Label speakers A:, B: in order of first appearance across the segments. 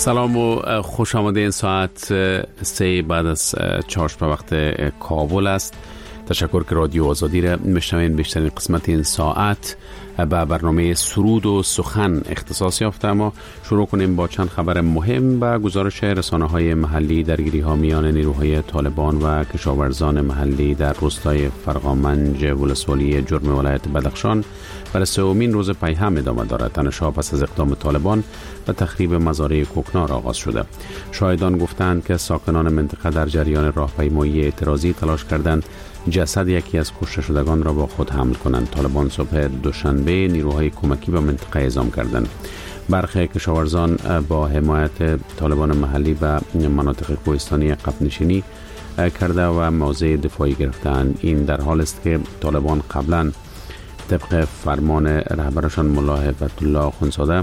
A: سلام و خوش آمده. این ساعت 3 بعد از چهارشنبه وقت کابل است. تشکر که رادیو آزادی را میشنوین. بیشترین قسمت این ساعت به برنامه سرود و سخن اختصاص یافته. اما شروع کنیم با چند خبر مهم و گزارش رسانه‌های محلی درگیری‌ها میان نیروهای طالبان و کشاورزان محلی در روستای فرقامنج ولسوالی جرم ولایت بدخشان برای سومین روز پیهم ادامه دارد. تنش‌ها پس از اقدام طالبان و تخریب مزارع کوکنار آغاز شده. شاهدان گفتند که ساکنان منطقه در جریان راهپیمایی اعتراضی تلاش کردند جسد یکی از کشته شدگان را با خود حمل کنند. طالبان صبح دوشنبه نیروهای کمکی به منطقه اعزام کردند. برخی کشاورزان با حمایت طالبان محلی و مناطق کوهستانی عقب نشینی کرده و موضع دفاعی گرفتند. این در حال است که طالبان قبلا طبق فرمان رهبرشان ملا هیبت الله اخوندزاده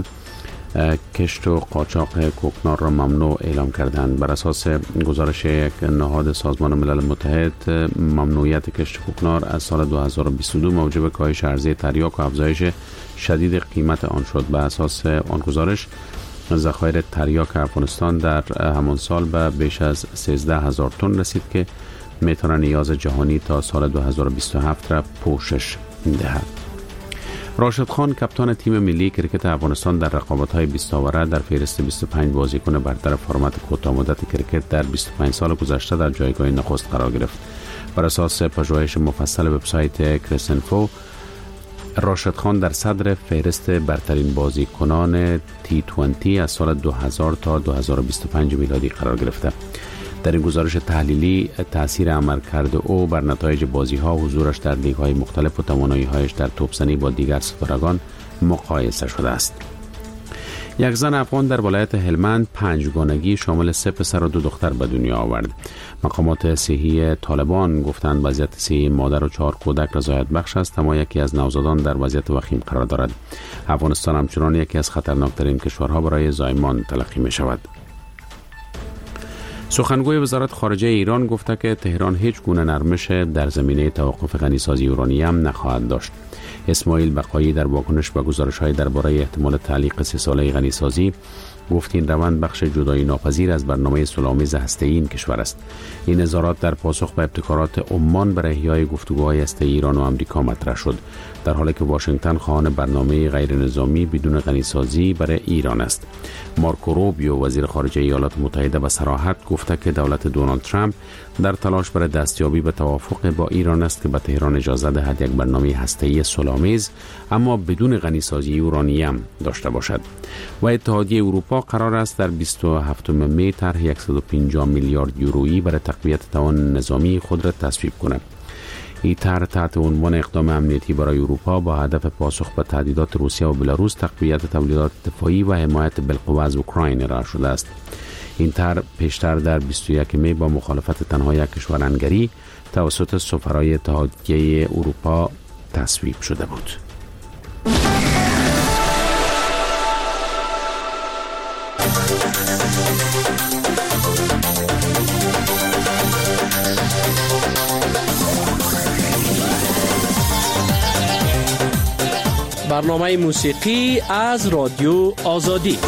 A: کشت و قاچاق کوکنار را ممنوع اعلام کردند. بر اساس گزارش یک نهاد سازمان ملل متحد، ممنوعیت کشت کوکنار از سال 2022 موجب کاهش عرضه تریاک و افزایش شدید قیمت آن شد. به اساس آن گزارش ذخایر تریاک افغانستان در همان سال به بیش از 13,000 تن رسید که میتونه نیاز جهانی تا سال 2027 را پوشش دهد. راشد خان کاپیتان تیم ملی کرکت افغانستان در رقابت‌های 20 آوره در فهرست 25 بازیکن برتر فرمت کوتاه مدت کرکت در 25 سال گذشته در جایگاه نخست قرار گرفت. بر اساس پژوهش مفصل وبسایت کریسنفو، راشد خان در صدر فهرست برترین بازیکنان T20 از سال 2000 تا 2025 میلادی قرار گرفته. در این گزارش تحلیلی تأثیر عملکرد او بر نتایج بازی‌ها، حضورش در لیگ‌های مختلف و توانایی‌هایش در توپزنی با دیگر ستارگان مقایسه شده است. یک زن افغان در ولایت هلمند 5 گانگی شامل 3 پسر و 2 دختر به دنیا آورد. مقامات صحی طالبان گفتند وضعیت صحی مادر و 4 کودک رضایت بخش است، اما یکی از نوزادان در وضعیت وخیم قرار دارد. افغانستان همچنان یکی از خطرناکترین کشورها برای زایمان تلقی می شود. سخنگوی وزارت خارجه ایران گفته که تهران هیچ گونه نرمش در زمینه توقف غنیسازی یورانیم نخواهد داشت. اسماعیل بقایی در واکنش به گزارش‌های درباره احتمال تعلیق 3 ساله غنیسازی گفت این روند بخش جدایی ناپذیر از برنامه صلح‌آمیز هسته‌ای این کشور است. این نظارات در پاسخ به ابتکارات عمان برای احیای گفتگوهای هسته‌ای ایران و آمریکا مطرح شد، در حالی که واشنگتن خواهان برنامه غیر نظامی بدون غنیسازی برای ایران است. مارکو روبیو وزیر خارجه ایالات متحده به صراحت گفته که دولت دونالد ترامپ در تلاش برای دستیابی به توافق با ایران است که به تهران اجازه دهد یک برنامه هسته‌ای صلح‌آمیز اما بدون غنیسازی یورانیم داشته باشد. و اتحادیه اروپا قرار است در 27 می طرح 150 میلیارد یورویی برای تقویت توان نظامی خود را تصویب کند. این طرح تحت عنوان اقدام امنیتی برای اروپا با هدف پاسخ به تهدیدات روسیه و بلاروس، تقویت تولیدات دفاعی و حمایت بالقوه از اوکراین ارائه شده است. این طرح پیشتر در 21 می با مخالفت تنها یک کشور هنگری توسط سفرای اتحادیه اروپا تصویب شده بود.
B: برنامه موسیقی از رادیو آزادی.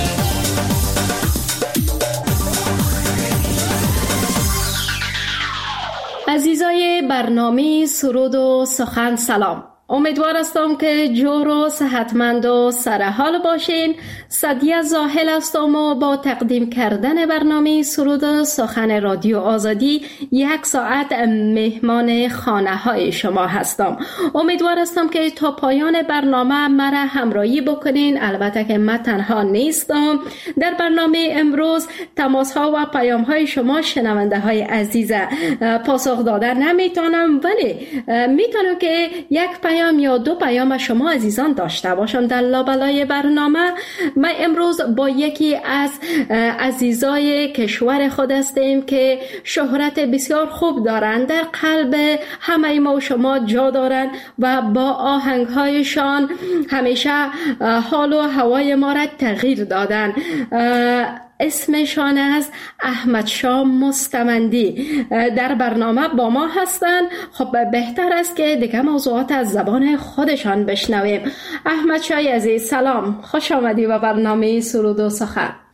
C: عزیزای برنامه سرود و سخن سلام. امیدوار هستم که جور و صحتمند و سرحال باشین. سعدیه زاهل هستم و با تقدیم کردن برنامه سرود و سخن رادیو آزادی 1 ساعت مهمان خانه های شما هستم. امیدوار هستم که تا پایان برنامه مرا همراهی بکنین. البته که من تنها نیستم. در برنامه امروز تماس ها و پیام های شما شنونده های عزیز پاسخ دادن نمیتونم، ولی میتونم که یک پیام یا 2 پیام شما عزیزان داشته باشم در لابلای برنامه. ما امروز با یکی از عزیزای کشور خود هستیم که شهرت بسیار خوب دارند، در قلب همه ما و شما جا دارند و با آهنگهایشان همیشه حال و هوای ما را تغییر دادن. اسمشان است احمد شاه مستمندی. در برنامه با ما هستند. خب بهتر است که دیگه موضوعات از زبان خودشان بشنویم. احمد شاه عزیز سلام، خوش آمدی به برنامه سرود و سخن.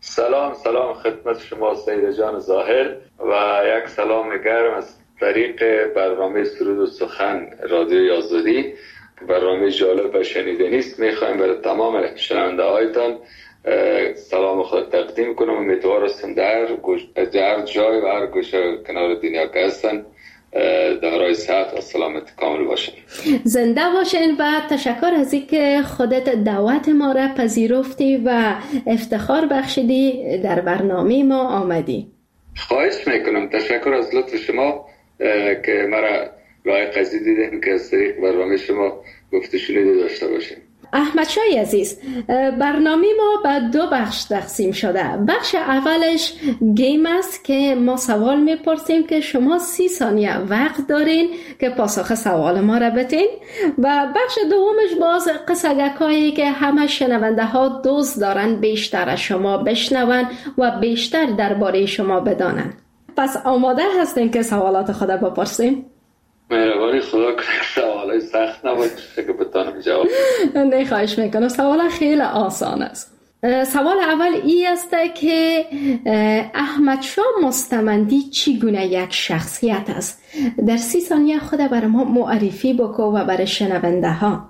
D: سلام خدمت شما سید جان ظاهر و یک سلام گرم از طریق برنامه سرود و سخن رادیوی آزادی. برنامه جالب و شنیدنی است. میخوایم برای تمام شنونده هایتان سلام خود تقدیم کنم. امیدوار هستم در هر جای و هر گوشه کنار دنیا که هستن دارای صحت و سلامت کامل باشن.
C: زنده باشین و تشکر از اینکه خودت دعوت ما را پذیرفتی و افتخار بخشیدی در برنامه ما آمدی.
D: خواهش میکنم. تشکر از لطف شما که مرا لایق از دیدین که از طریق برنامه شما گفته شنیده داشته باشیم.
C: احمد شای عزیز، برنامه ما به 2 بخش تقسیم شده. بخش اولش گیم است که ما سوال میپرسیم که شما 30 ثانیه وقت دارین که پاسخ سوال ما را بدین و بخش دومش باز قصگکایی که همه شنونده ها دوست دارن بیشتر از شما بشنون و بیشتر درباره شما بدانن. پس آماده هستین که سوالات خود بپرسیم؟
D: مهربانی خدا کنه سوالای سخت نباشه که بتونم جواب.
C: نه خواهش میکنم. سوال خیلی آسان است. سوال اول ای است که احمد شاه مستمندی چگونه یک شخصیت است؟ در 30 ثانیه خود برای ما معرفی بکو و برای شنونده ها.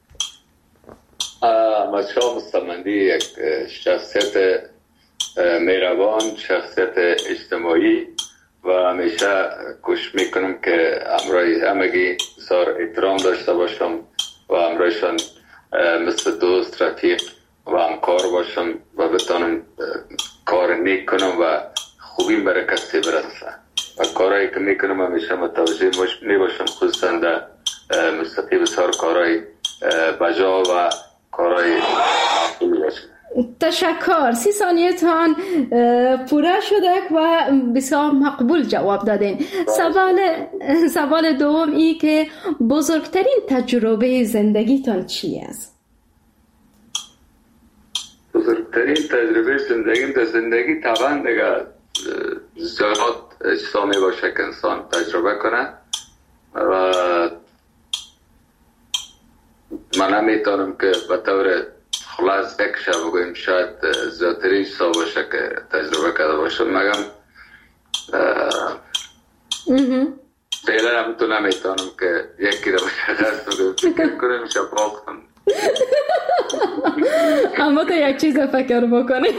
D: احمد شاه مستمندی یک شخصیت مهربان، شخصیت اجتماعی و همیشه کوشش میکنم که امرای همگی بسیار احترام داشته باشم و امرایشان مثل دوست، رفیق و همکار باشم و بتانم کار نیک کنم و خوبی برای کسی برسه و کارهایی که میکنم همیشه متوجه نباشم، خصوصا در مستقی بسیار کارهای بجا و کارهای خوبی باشم.
C: تشکر. 30 ثانیه تان پوره شده و بسیار مقبول جواب دادین. سوال دوم ای که بزرگترین تجربه زندگیتان چی است؟
D: بزرگترین تجربه زندگیم در زندگی طبعا دیگه زیاد اجتماعی باشه که انسان تجربه کنه و من نمیتونم که به طور خلاص یک شب بگویم شاید زیادترین سا باشه که تجربه کرده باشم، مگم فعلا هم تو نمیتونم که یکی رو مشخص بگویم فکر کنم شب باختم.
C: اما تو یک چیز فکر بکنی.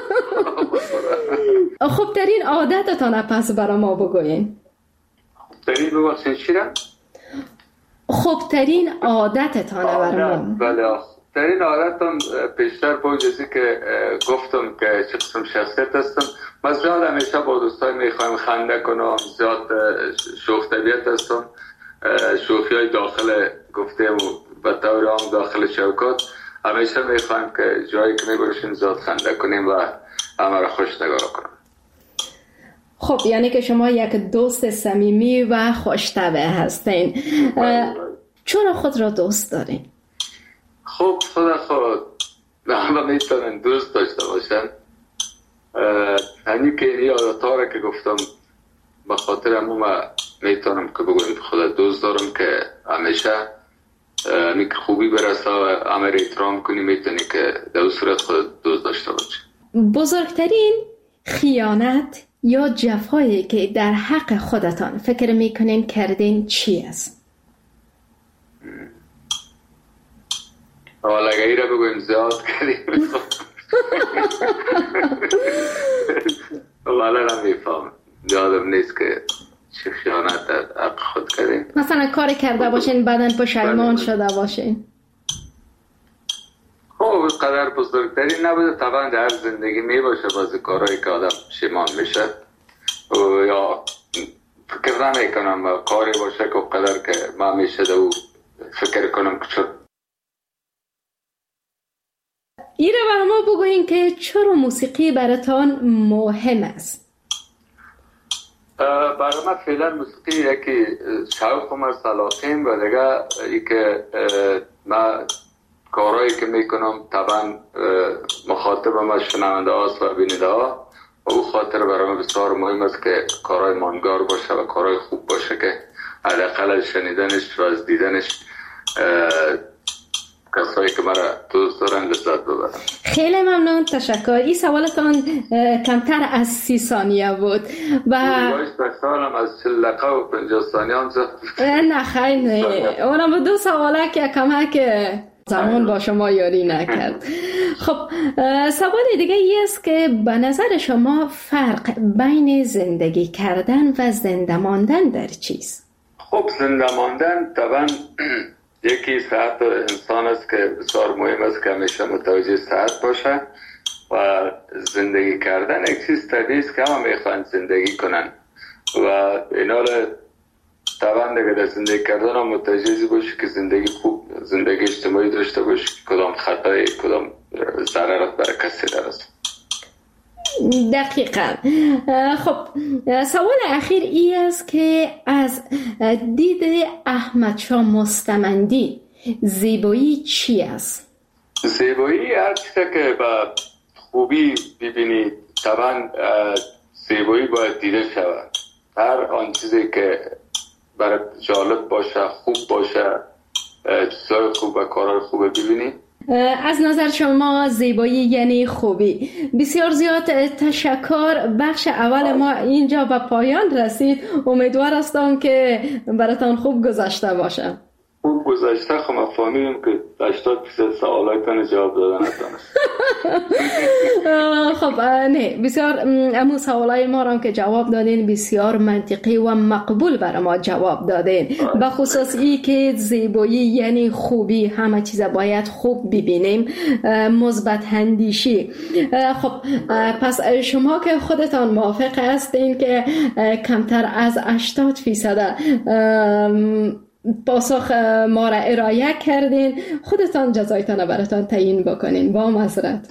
C: خوبترین عادتتان پس برای ما بگوین.
D: خوبترین ببخشین چی را؟
C: خوبترین عادتتان برای ما.
D: بله، خوبترین عادتم پیشتر با جزی که گفتم که چه قسم شخصیت هستم. من زیاد همیشه با دوستای میخوایم خنده کنم، زیاد شوخ طبیعت هستم. شوخی های داخل گفتم و طور عام داخل شوکات همیشه میخوایم که جایی که میباشیم زیاد خنده کنیم و همه را خوش نگاه کنیم.
C: خب یعنی که شما یک دوست صمیمی و خوش‌طبع هستین. چرا خود را دوست دارین؟
D: خب خود همه میتونن دوست داشته باشن. همین که این عادت‌ها را که گفتم به خاطر همون میتونم که بگویم خود دوست دارم که همیشه همین که خوبی برسه و همه را احترام کنی، میتونی که در صورت خود دوست داشته باشی.
C: بزرگترین خیانت یا جفایی که در حق خودتان فکر میکنین کردین چی است؟
D: حالا اگه ای را بگویم زیاد کردیم والا نمیفهم، یادم نیست که چه خیانت در حق خود کردیم.
C: مثلا کاری کرده باشین بعدن پشیمان شده باشین.
D: خب قدر بزرگترین نبوده، طبعا در زندگی می باشه بعضی کارهایی که آدم پشیمان میشه یا فکر نمی کنم کاری باشه که قدر که ما میشه دو فکر کنم که چون
C: ایره برای ما بگوین که چرا موسیقی براتان مهم است؟
D: برای من فعلا موسیقی یکی شوقم است، علاقه‌ام و دیگه ای که من کارهایی که میکنم طبعا مخاطبم از شنونده هاست و بیننده ها و او خاطر برای من بسیار مهم است که کارهای ماندگار باشه و کارهای خوب باشه که حداقل از شنیدنش و از دیدنش کسی هایی که مرا دوست دارن لذت ببرن.
C: خیلی ممنون، تشکر. این سوالتان کمتر از 30 ثانیه بود و
D: سالم از 40 دقیقه و 50 ثانیه هم
C: نه خیلی اونم 2 سواله که کمک زمان با شما یاری نکرد. خب سوال دیگه ای است که به نظر شما فرق بین زندگی کردن و زنده ماندن در چیست؟
D: خب زنده ماندن طبعا یکی صحت انسان است که بسیار مهم است که همیشه متوجه صحت باشه و زندگی کردن یک چیز طبیعی است که همه میخوان زندگی کنن و اینا طبعا دیگه در زندگی کردن هم متوجه باشی که زندگی خوب، زندگی اجتماعی داشته باشی، کدام خطای کدام ضررت برای کسی درست.
C: دقیقا. خب سوال اخیر ای است که از دید احمد شاه مستمندی زیبایی چی است؟
D: زیبایی هر چیزی که با خوبی ببینی، طبعا زیبایی باید دیده شود. هر آن چیزی که برای جالب باشه، خوب باشه، چیزای خوب و کارهای خوب ببینی.
C: از نظر شما زیبایی یعنی خوبی. بسیار زیاد تشکر. بخش اول ما اینجا به پایان رسید. امیدوار هستم که براتان خوب گذشته باشه.
D: خوب گذشته. خب ما فهمیدیم که 80% سوالاتون جواب دادن نتونست.
C: خب نه، بسیار امو سوالای ما را که جواب دادین بسیار منطقی و مقبول برای ما جواب دادین. به خصوص ای که زیبایی یعنی خوبی، همه چیز باید خوب ببینیم، مثبت اندیشی. خب پس شما که خودتان موافق هستین که کمتر از 80% پاسخ ما را ارائه کردین، خودتان جزایتان براتان تعیین بکنین. با معذرت.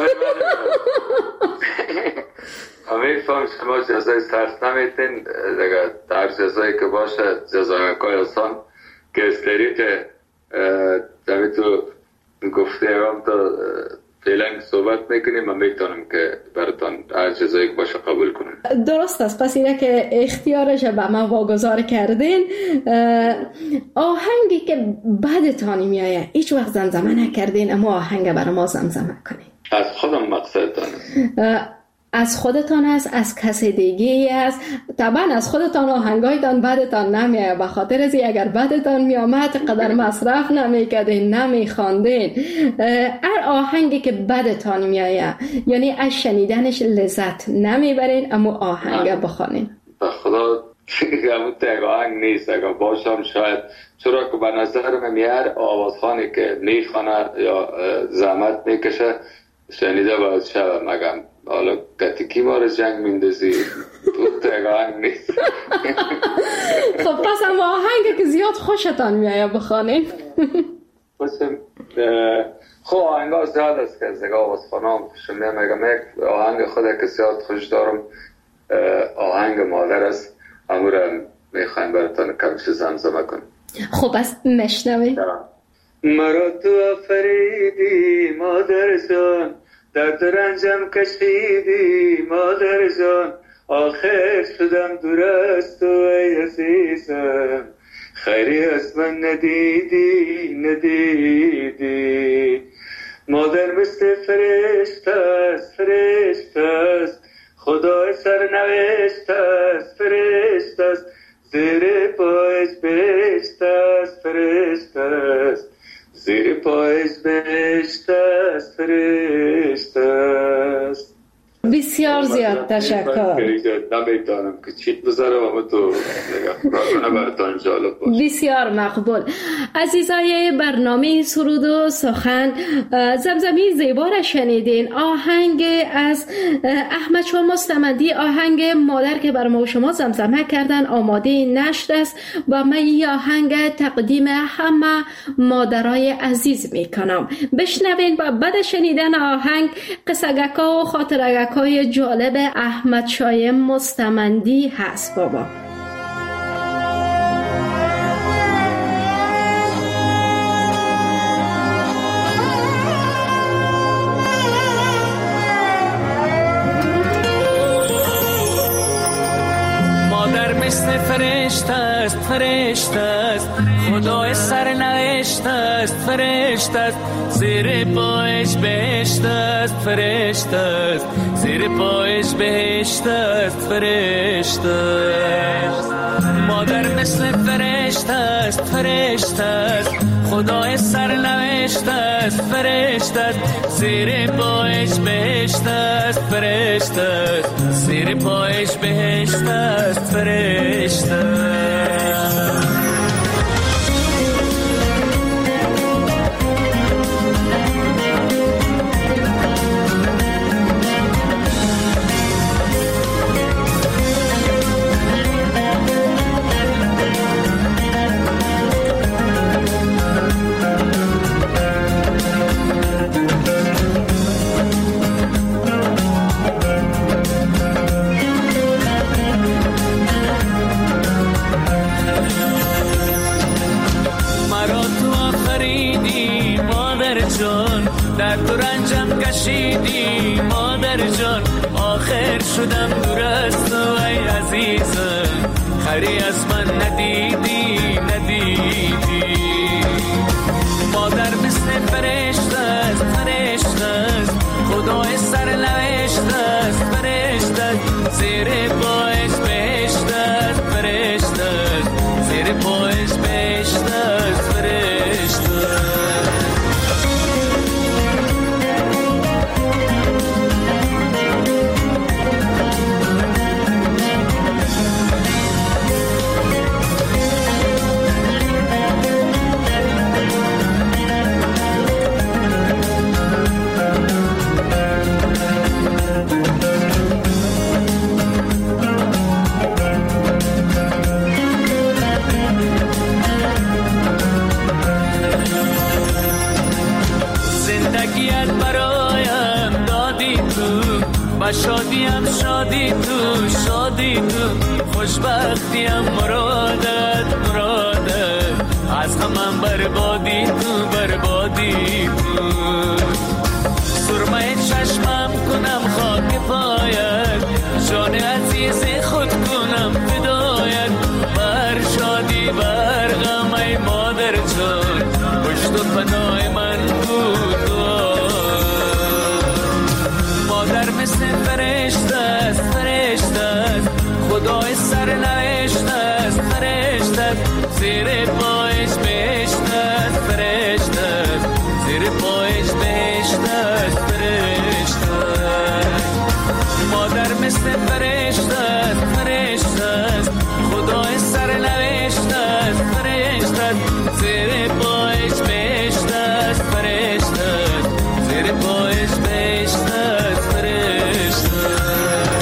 D: همه فهم شما جزای سرس نمیتین دیگه. در جزایی که باشه جزای مکای آسان که از طریق دمی تو گفته هم تا فعلا صحبت میکنیم. من میتونم که براتان هر جزایی که باشه قبول کنم.
C: درست است. پس اینه که اختیارش به ما واگذار کردین. آهنگی که بعدتان میایه هیچ وقت زمزمه نکردین اما آهنگ برای ما زمزمه کنین.
D: از خودم مقصدتان
C: از خودتان است، از کسی دیگه است. طبعا از خودتان آهنگایتان بعدتان نمیایه، به خاطر از اگر بعدتان میامد قدر مصرف نمیکردین، نمیخواندین. هر آهنگی که بعدتان میایه یعنی از شنیدنش لذت نمیبرین اما آهنگ بخوانین.
D: به خدا همون تک آهنگ نیست. اگر باشم شاید، چرا که به نظر من میاد آوازخانی که میخوانه یا زحمت میکشه شنیده باید شود. مگم حالا کتیکی ما رو جنگ میندازی تو تک آهنگ نیست.
C: خب پس هم آهنگی که زیاد خوشتان میایه بخوانین.
D: خب آهنگ ها زیاد است که از دیگه آوازخانه هم خوشم میاد. مگم یک آهنگ خود که زیاد خوش دارم آهنگ مادر است. امورم میخوایم براتان کمش زمزمه کنم.
C: خب بس مشنوی.
D: مرا تو آفریدی مادر جان، درد رنجم کشیدی مادر جان، آخر شدم دور از تو ای عزیزم، خیری از من ندیدی. مادر مثل فرشته است، خدای سرنوشت است، فرشته است، زیر پایش بهشت است، فرشته است، زیر پایش بهشت است، فرشته است.
C: بسیار زیاد تشکر.
D: نمیتونم که چیت بذارم اما تو نگاه براتان جالب باشه.
C: بسیار مقبول. عزیزای برنامه سرود و سخن، زمزمه زیبا را شنیدین. آهنگ از احمد شاه مستمندی، آهنگ مادر که بر ما شما زمزمه کردن آماده نشر است و من این آهنگ تقدیم همه مادرای عزیز میکنم. بشنوین و بعد شنیدن آهنگ قصگکا و خاطرگکای جالب احمد شاه مستمندی هست. بابا
B: مادر مثل فرشته است،
E: خدای سرنوشت است، فرشته است، زیر پایش بهشت است، فرشته است، زیر پایش بهشت است، فرشته است. مادر مثل فرشته است، فرشته است، خدای سرنوشت است، فرشته است، زیر پایش بهشت است، فرشته است، زیر پایش بهشت است، فرشته است. در تو رنجم کشیدی مادر جان، آخر شدم دور از تو ای عزیزم، خری از من ندیدی ندیدی. مادر مثل فرشته است، فرشته است، خدای سرنوشت است، فرشته است، زیر پایش بهشت است، فرشته است، زیر پایش بهشت است، فرشته است. شادیم شادی تو، شادی تو، خوشبختیم مرادت مرادت، از همم بربادی تو، بربادی تو. سرمه چشمم کنم خاک پایت، جان عزیز خود کنم فدایت، بر شادی بر غم ای مادر جان، پشت و پناه من بود. مادر مثل فرشته است، فرشته است، خدای سرنوشت است، فرشته است، زیر پایش بهشت است، فرشته است، زیر پایش بهشت است، فرشته است. مادر مثل فرشته است، فرشته است، خدای سرنوشت است، فرشته است، زیر پایش بهشت است، فرشته است، زیر پایش بهشت است، فرشته است.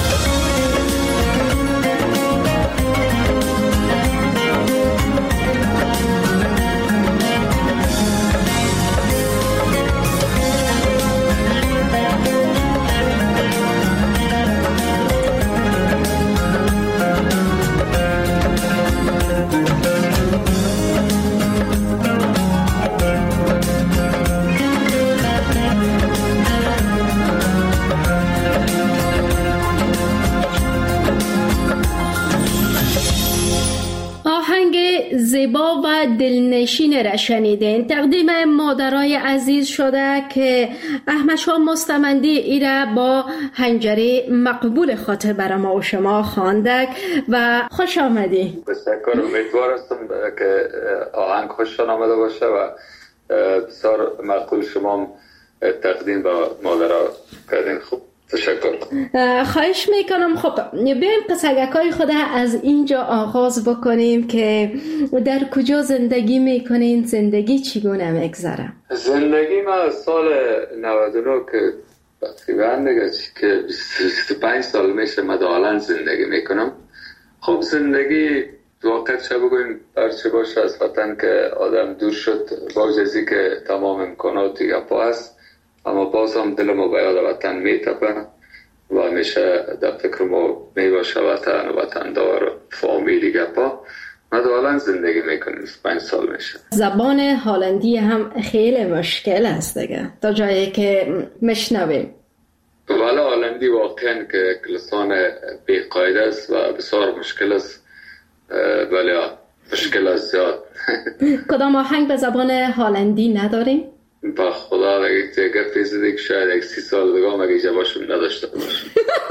C: زیبا و دلنشین را شنیدین. تقدیم مادرای عزیز شده که احمد شاه مستمندی ایره با حنجره مقبول خاطر برای ما و شما خواندک و خوش آمدی.
D: بسیار امیدوار هستم که آهنگ خوششان آمده باشه و بسیار مقبول شما تقدیم با مادرها کردین. خوب، تشکر.
C: خواهش میکنم. خب بیایم قصگکای خود از اینجا آغاز بکنیم که در کجا زندگی میکنین، زندگی چگونه میگذره؟
D: زندگی ما سال 99 که تقریبا دیگه که 25 سال میشه مدالن زندگی میکنم. خب زندگی واقعا چه بگویم برچه باشه از وطن که آدم دور شد، باوجزی که تمام امکانات گپا هست، اما باز هم دل ما به یاد وطن میتپه و همیشه در فکر ما میباشه وطن و وطندار فامیلی گپا. مدالن زندگی میکنیم 5 سال میشه.
C: زبان هلندی هم خیلی مشکل است دیگه تا جایی که مشنویم.
D: ولی هلندی واقعا که لسان بی‌قاعده است و بسیار مشکل است، ولی مشکلات زیاد.
C: کدام آهنگ به زبان هلندی نداریم؟
D: با خدا دیگه پیزده که شاید 30 سال دیگه مگه جوابشون نداشته باشم.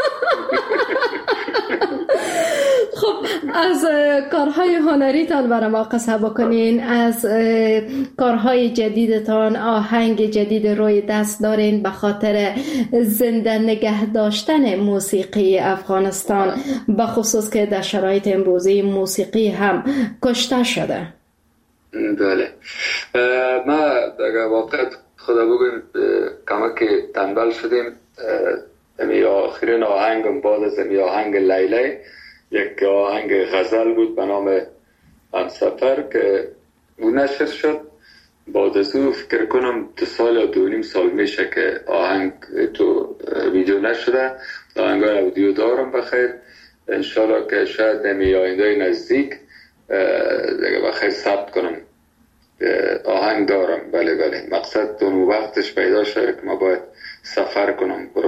C: خب از کارهای هنریتان برای ما قصه بکنین. از کارهای جدیدتان آهنگ جدید روی دست دارین به خاطر زنده نگه داشتن موسیقی افغانستان، به خصوص که در شرایط امروزی موسیقی هم کشته شده.
D: بله، ما در واقع خدا بگویم کمک تنبل شدیم. امی آخرین آهنگم بعد از امی آهنگ لیلی یک آهنگ غزل بود به نام همسفر که او نشر شد. بعد از او فکر کنم 2 سال یا 2.5 سال میشه که آهنگ تو ویدیو نشده. آهنگای اودیو دارم بخیر، انشالله که شاید نمی آینده نزدیک دیگه بخیر ثبت کنم. آهنگ دارم. بله مقصد اون وقتش پیدا شده که ما باید سفر کنم برم.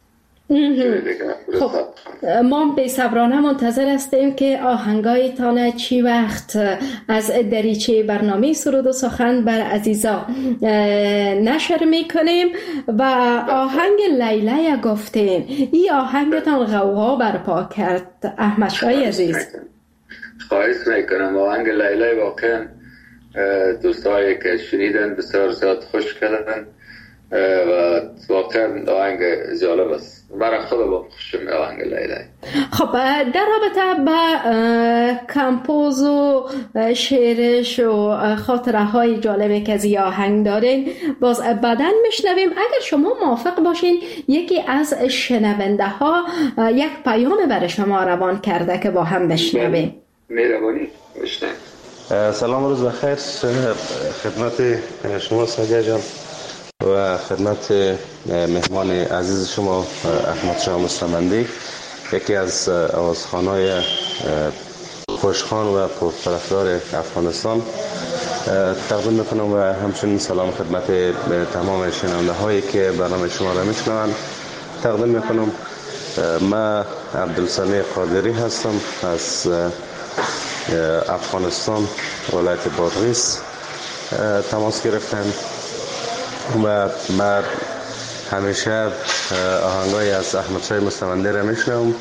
C: خب ما به صبرانه منتظر هستیم که آهنگایتان چی وقت از دریچه برنامه سرود و سخن بر عزیزا نشر میکنیم. و آهنگ لیلی گفتین، این آهنگتان غوغا برپا کرد احمد شای عزیز.
D: خواهش میکنم. آهنگ لیلی واقعا دوستایی که شنیدن بسیار زیاد خوش کردن و واقعا آهنگ جالب است. برای خود با خوشم آهنگ لیلی.
C: خب در رابطه با کمپوز و شعرش و خاطره های جالبی که از این آهنگ دارین باز بعداً میشنویم. اگر شما موافق باشین یکی از شنونده ها یک پیام برای شما روان کرده که با هم بشنویم.
D: مهربانی بشنویم.
F: سلام، روز بخیر خدمت شما سعدیه جان و خدمت مهمان عزیز شما احمد شاه مستمندی، یکی از آوازخوان‌های خوشخوان و پرطرفدار افغانستان تقدیم میکنم و همچنین سلام خدمت تمام شنونده هایی که برنامه شما را میشنوند تقدیم میکنم. من عبدالسمیع قادری هستم از افغانستان، ولایت بادغیس تماس گرفتم و من همیشه آهنگای از احمد شاه مستمندی را میشنوم.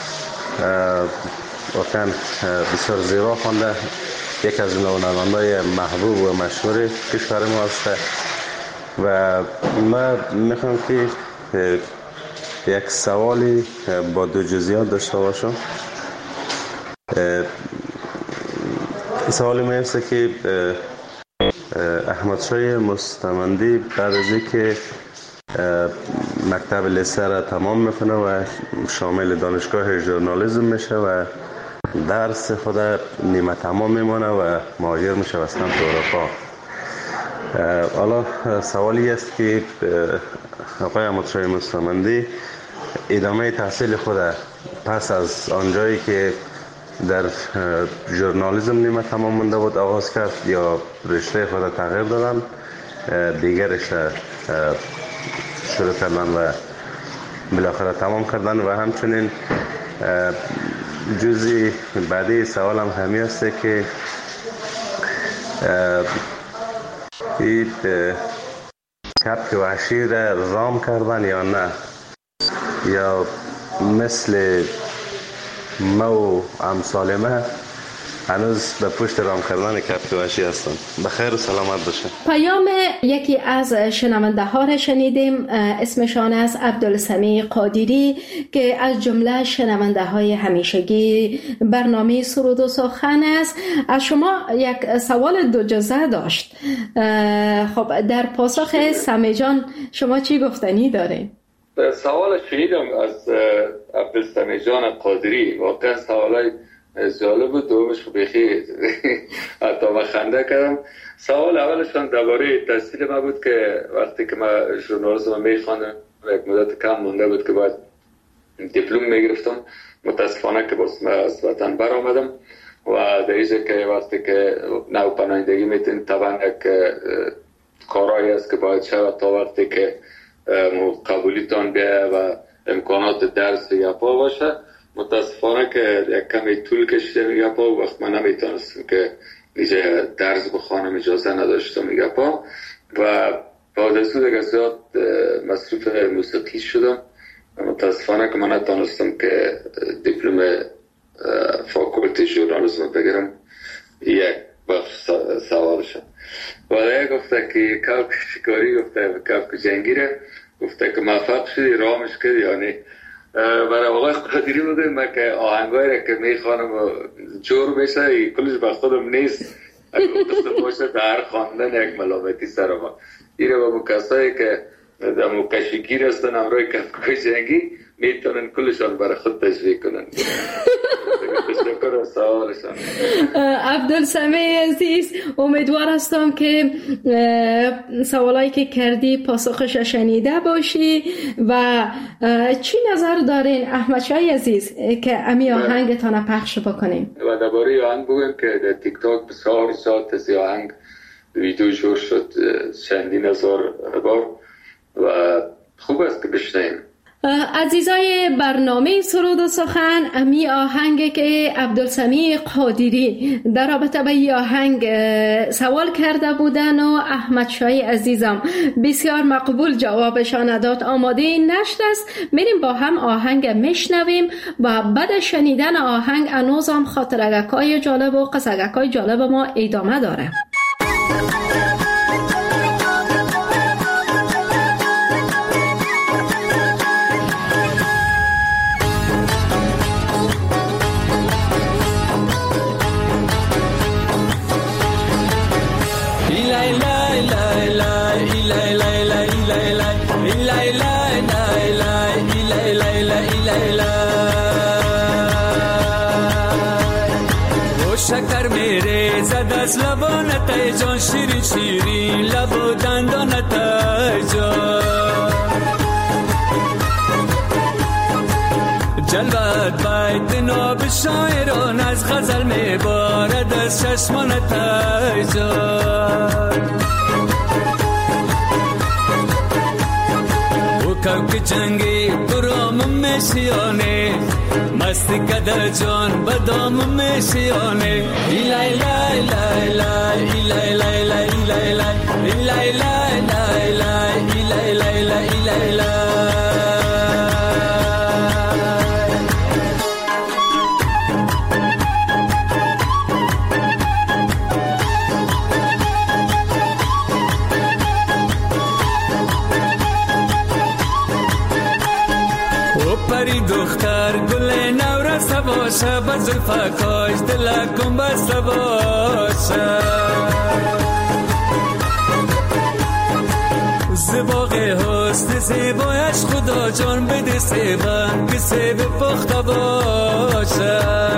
F: واقعا بسیار زیبا خوانده، یک از نواننده‌های محبوب و مشهور کشور ما است و من میخوام که یک سوالی با 2 جزئیات داشته باشم. سوالی میفته که احمد شاه مستمندی بعد از اینکه مکتب لیسه را تمام میکنه و شامل دانشگاه ژورنالیسم میشه و درس خود نیمه تمام میمونه و مهاجر میشه به سمت اروپا. حالا سوالی است که آقای احمد شاه مستمندی ادامه تحصیل خود پس از آنجایی که در ژورنالیسم نیمه تمام مونده بود آغاز کرد یا رشته خود تغییر دادن، دیگر رشته شروع کردن و بالاخره تمام کردن؟ و همچنین جزئی بعدی سوالم همی است که این کبک وحشی را رام کردن یا نه، یا مثل ما و امثال ما هنوز به پشت رام کردن کبک وحشی هستن. بخیر و سلامت باشه.
C: پیام یکی از شنونده ها را شنیدیم، اسمشان است عبدالسمیع قادری که از جمله شنونده های همیشگی برنامه سرود و سخن است. از شما یک سوال 2 جزء داشت. خب در پاسخ سمی جان شما چی گفتنی دارین؟
D: سوال شنیدم از عبدالسمیع جان قادری، واقعا سوالای جالب بود. دومش بخیر حتی من خنده کردم. سوال اولشان درباره تحصیل ما بود که وقتی که من ژورنالیسم میخواندم یک مدت کم مونده بود که باید دیپلم میگرفتم. متاسفانه که باز من از وطن برآمدم و در اینجا که وقتی که نو پناهندگی میتین طبعا یک کارایی است که باید شود تا وقتی که قبولیتان بیایه و امکانات درس یا پا باشه. متاسفانه که یک کمی طول کشیده میگه پا، وقت من نمیتونستم که اینجا درس بخوانم، اجازه نداشتم میگه پا و بعد از اون دیگه زیاد مصروف موسیقی شدم و متاسفانه که من نتونستم که دیپلم فاکولتی ژورنالیسم بگیرم. یک بخش سوالشم ولی گفته که کاک شکاری، گفته کاک جنگیره، گفته که موفق شدی رامش کردی یعنی برای آقای قادری بوده من که آهنگایی را که میخوانم جور میشه کلش به خودم نیست، گفته باشه در خواندن یک ملامتی سر ما ایره با مکسایی که در مکشگیر هستن امروی کفکای جنگی میتونن کلشان برای خود تشویق کنن. تشکر از سوالشان.
C: عبدالسمیع عزیز، امیدوار هستم که سوالایی که کردی پاسخش شنیده باشی و چی نظر دارین احمد شاه عزیز که امی آهنگتان پخش بکنیم؟
D: و درباره آهنگ بگویم که در تیک تاک بسیار ساعت از آهنگ ویدیو جور شد چندین هزار بار و خوب است که بشنیم.
C: عزیزای برنامه سرود و سخن، امی آهنگ که عبدالسمیع قادری در رابطه با این آهنگ سوال کرده بودن و احمد شاه عزیزم بسیار مقبول جوابشان داد. آماده نشت است، میریم با هم آهنگ میشنویم و بعد شنیدن آهنگ انوزم خاطرگکای جالب و قصگکای جالب ما ادامه داره.
E: شکر میره زد از لبانت ای جان، شیرین شیرین لب و دندانت ای جان، جلوت بیت ناب شاعران از غزل میبارد از چشمانت ای جان، او کوک جنگی برام میشیانه، مستی کده جان بدام میشیانه، ایلای لای لای لای ایلای لای لای ایلای لای ایلای لای لای لای ایلای لای لای ایلای لای. پری دختر گل نورس باشه، بزلفکاش دلکم بسته باشه، زباق حسن زیبایش خدا جان بده سیبن که سیب پخته باشه،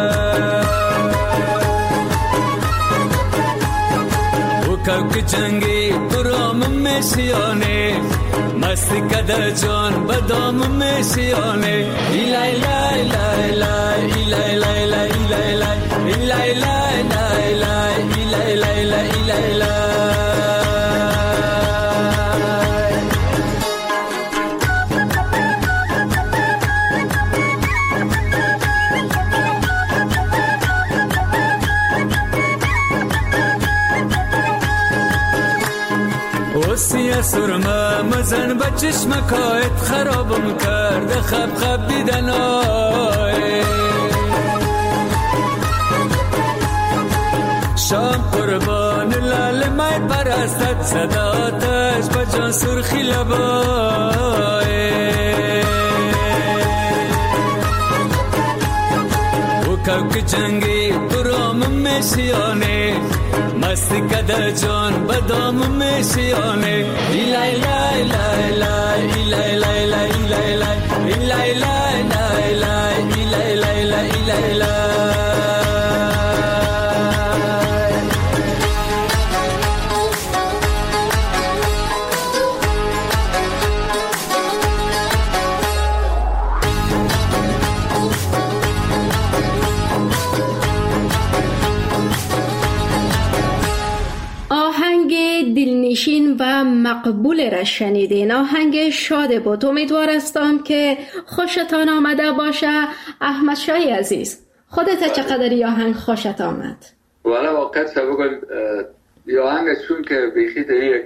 E: او کوک جنگی برام میشیانه، مستی کده جان بدام میشیانه، ایلای لای لای لای ایلای لای لای ایلای لای ایلای لای لای لای ایلای لای لای ایلای لای. سیه سرمه مزن به چشمکایت خرابم کرده، خب خب دیدن آی شام قربان لال مای پرستت، صداتش به جان سرخی لبای، او کوک جنگی برام میشیانه، مستی کده جان بدام میشیانه، ایلای لای لای لای ایلای لای لای ایلای لای ایلای لای لای لای ایلای لای لای ایلای لای.
C: دلنشین و مقبول را شنیدین. آهنگ شاد بود. امیدوار هستم که خوشتان آمده باشه. احمد شاهی عزیز، خودت چقدر این آهنگ خوشت آمد؟
D: والا واقعا بگم این آهنگ چون که بیخی در یک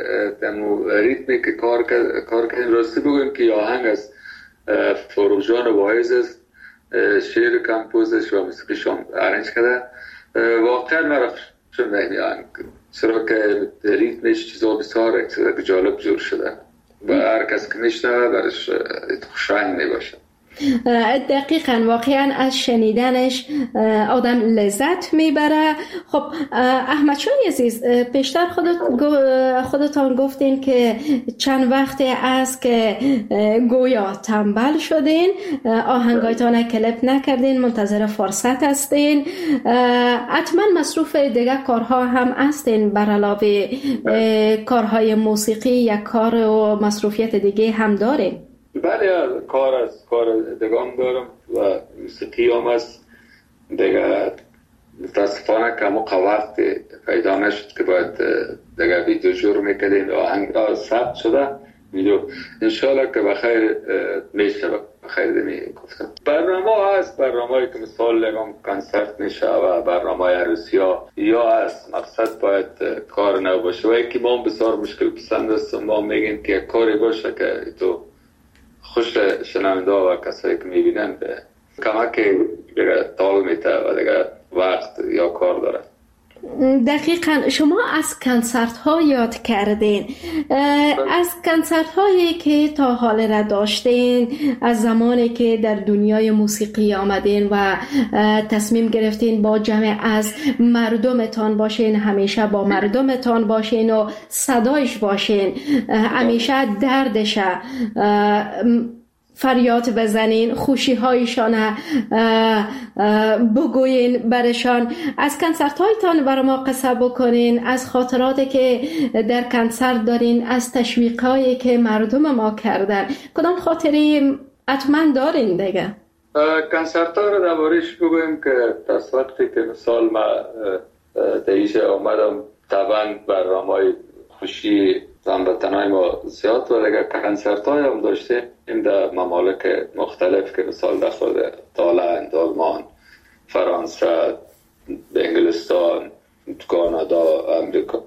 D: ریتمی که کار کردن، راستی بگم که این آهنگ از فروغ جان واعظ است، شعر کمپوزش و موسیقیش هم ارنج کرده. واقعا مرا شد این آهنگ، چرا که ریتمش چیزا بسیار جالب جور شده و هر کس که میشنوه برش خوشایند میباشه.
C: دقیقاً، واقعاً از شنیدنش آدم لذت میبره. خب احمد شاهی عزیز، پیشتر خودتان گفتین که چند وقتی است که گویا تنبل شدین، آهنگایتان کلیپ نکردین، منتظر فرصت هستین. حتما مصروف دیگه کارها هم هستین بر علاوه کارهای موسیقی یا کار و مصروفیت دیگه هم دارین؟
D: بله، کار دگام دارم و موسیقی هم است دیگه. متاسفانه که موقع وقت پیدا نشد که باید دیگه ویدیو جور میکردیم. آهنگ ثبت شده ویدیو، انشالله که بخیر میشه. بخیر دمی گفتم برنامه هست، برنامه که مثال لگم کنسرت میشه و برنامه عروسی ها یا هست. مقصد باید کار نو باشه و یکی ما بسیار مشکل پسند است. ما میگیم که کاری باشه که تو خوش شنونده و کسایی که میبینن به کمک دیگه تال میته و دیگه وقت یا کار داره.
C: دقیقاً. شما از کنسرت ها یاد کردین، از کنسرت هایی که تا حال را داشتین، از زمانی که در دنیای موسیقی آمدین و تصمیم گرفتین با جمع از مردمتان باشین، همیشه با مردمتان باشین و صدایش باشین، همیشه دردش فریاد بزنین، خوشی هایشان بگوین برشان. از کنسرت هایتان برای ما قصه بکنین، از خاطراتی که در کنسرت دارین، از تشویق هایی که مردم ما کردن. کدام خاطری حتما دارین دیگه؟
D: کنسرت ها رو دربارش بگویم که از وقتی که مثال ما دیشه آمدم طبعا برنامه خوشی هموطنای ما زیاد و دیگه کنسرت های هم داشته این در ممالک مختلف که مثال در خود تایلند، آلمان، فرانسه، انگلستان، کانادا، امریکا،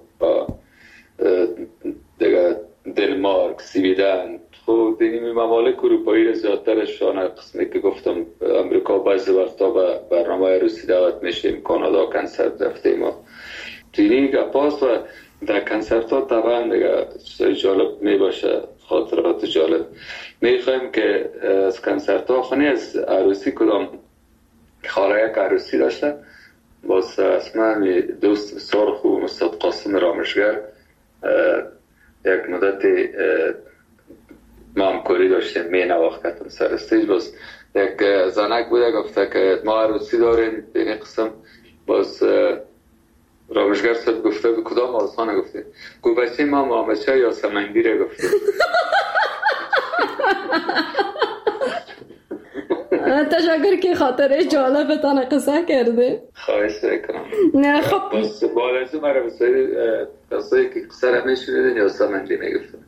D: دیگه دنمارک، سویدن. خب این ممالک اروپایی را زیادترشان قسمی که گفتم امریکا بعضی وقتا به برنامه عروسی دعوت میشیم، کانادا کنسرت رفتیم و دیگه گپاست و در کنسرت ها طبعا دیگه چیزای جالب می باشه، خاطرات جالب. میخوایم که از کنسرت ها خونی از عروسی کدام خاله یک عروسی داشته باز اسمه دوست بسیار خوب استاد قاسم رامشگر یک مدت ما همکاری داشتیم، می نواختم سر استیج. باز یک زنک بوده گفته که ما عروسی داریم این قسم. باز رامشگر صاحب گفته به کدام آسانه گفته گوبچه ما مامچه یا سمنگیره گفته.
C: تشکر که خاطره جالبتان قصه کرده.
D: خواهش کنم.
C: نه خب
D: بالازو مرا بسید قصه که قصه را میشونیدن یا سمنگی میگفتن.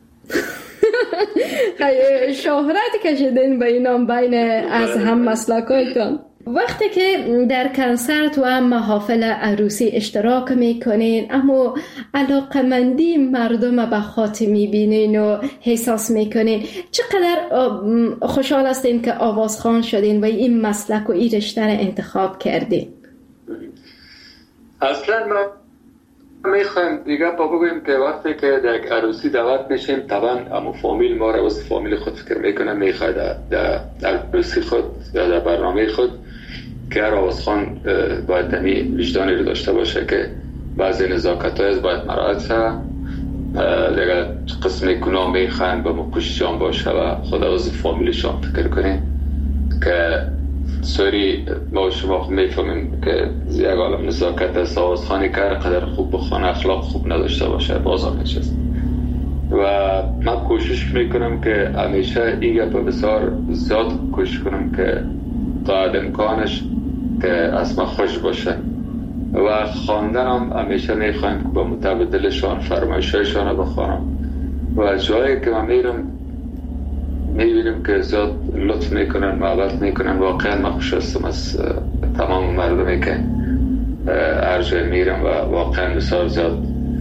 C: شهرت کشیدین به اینام بین از هم مسلکایتان. وقتی که در کنسرت و محافل عروسی اشتراک میکنین اما علاقمندی مردم به خاطر میبینین و احساس میکنین، چقدر خوشحال هستین که آوازخوان شدین و این مسلک و این رشته را انتخاب کردین؟
D: اصلا ما میخوایم دیگه بگویم که وقتی که در عروسی دعوت میشیم طبعا امو فامیل ما را واسه فامیل خود فکر میکنه، میخواد در عروسی خود یا در برنامه خود که هر آوازخوان باید دمی وجدانی رو داشته باشه که بعضی نزاکت های باید مراعات شه. دیگه قسمی کنام میخواین به مقوششان باشه و خدا از فامیلشان فکر کنیم که سوری ما شما میفهمیم که یک عالم نزاکت از آوازخوانی که هر قدر خوب بخوانه اخلاق خوب نداشته باشه بازار نشست. و من کوشش میکنم که همیشه ایگه به بسیار زیاد کوشش کنم که تا امکانش که از ما خوش باشه و خواندن هم همیشه میخوایم که با متبادلشان فرمایشایشان رو بخوانم و جایی که من میرم میبینیم که زیاد لطف میکنن، محبت میکنن. واقعا من خوش هستم از تمام مردمی که هر جای میرم و واقعا بسیار زیاد